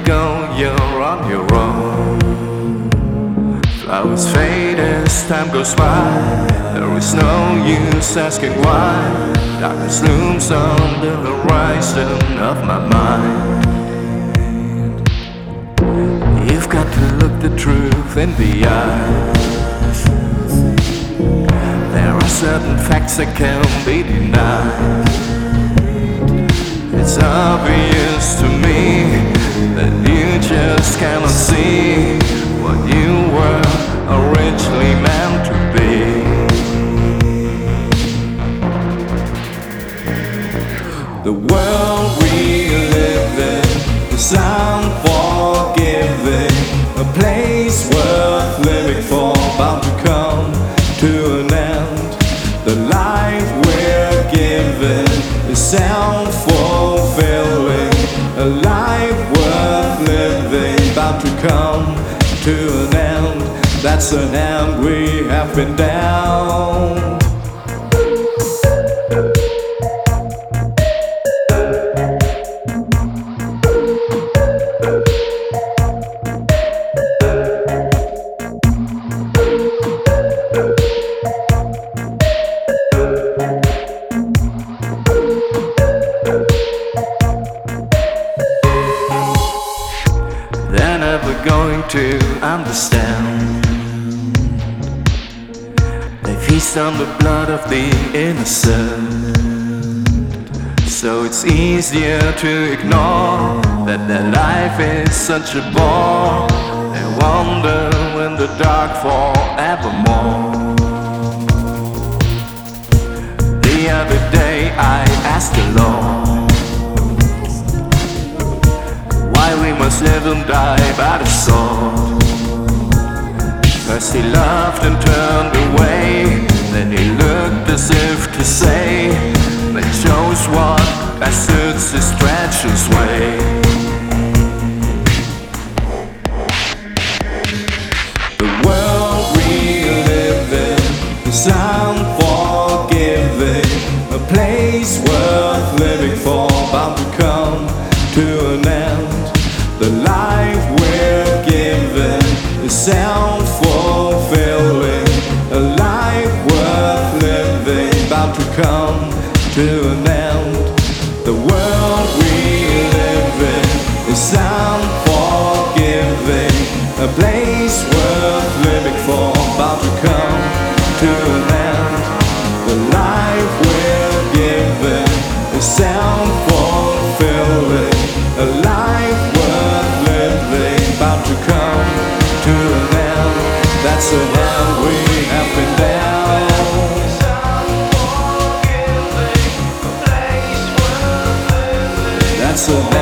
go, you're on your own. Flowers fade as time goes by. There is no use asking why. Darkness looms on the horizon of my mind. You've got to look the truth in the eyes. There are certain facts that can't be denied. It's obvious to me that you just cannot see what you were originally meant to be. The world we live in is unforgiving, a place worth living for, bound to come to an end. The life we're given is self-fulfilling, a life worth living, bound to come to an end. That's an end we have been down. They're never going to understand. They feast on the blood of the innocent. So it's easier to ignore that their life is such a bore. They wander in the dark forevermore. The other day I asked the Lord why we must live and die by the sword. First he laughed and turned away, then he looked as if to say, they chose what best suits his treacherous way. The world we live in is unforgiving, a place worth living for, bound to come to an end. The life we're given is self-fulfilling, a life worth living, bound to come to an end. The world we live in is unforgiving, a place worth living for, bound to come to an end. The life we're given is self-fulfilling, a life worth living, bound to come to an end. That's an end we have been down. That's an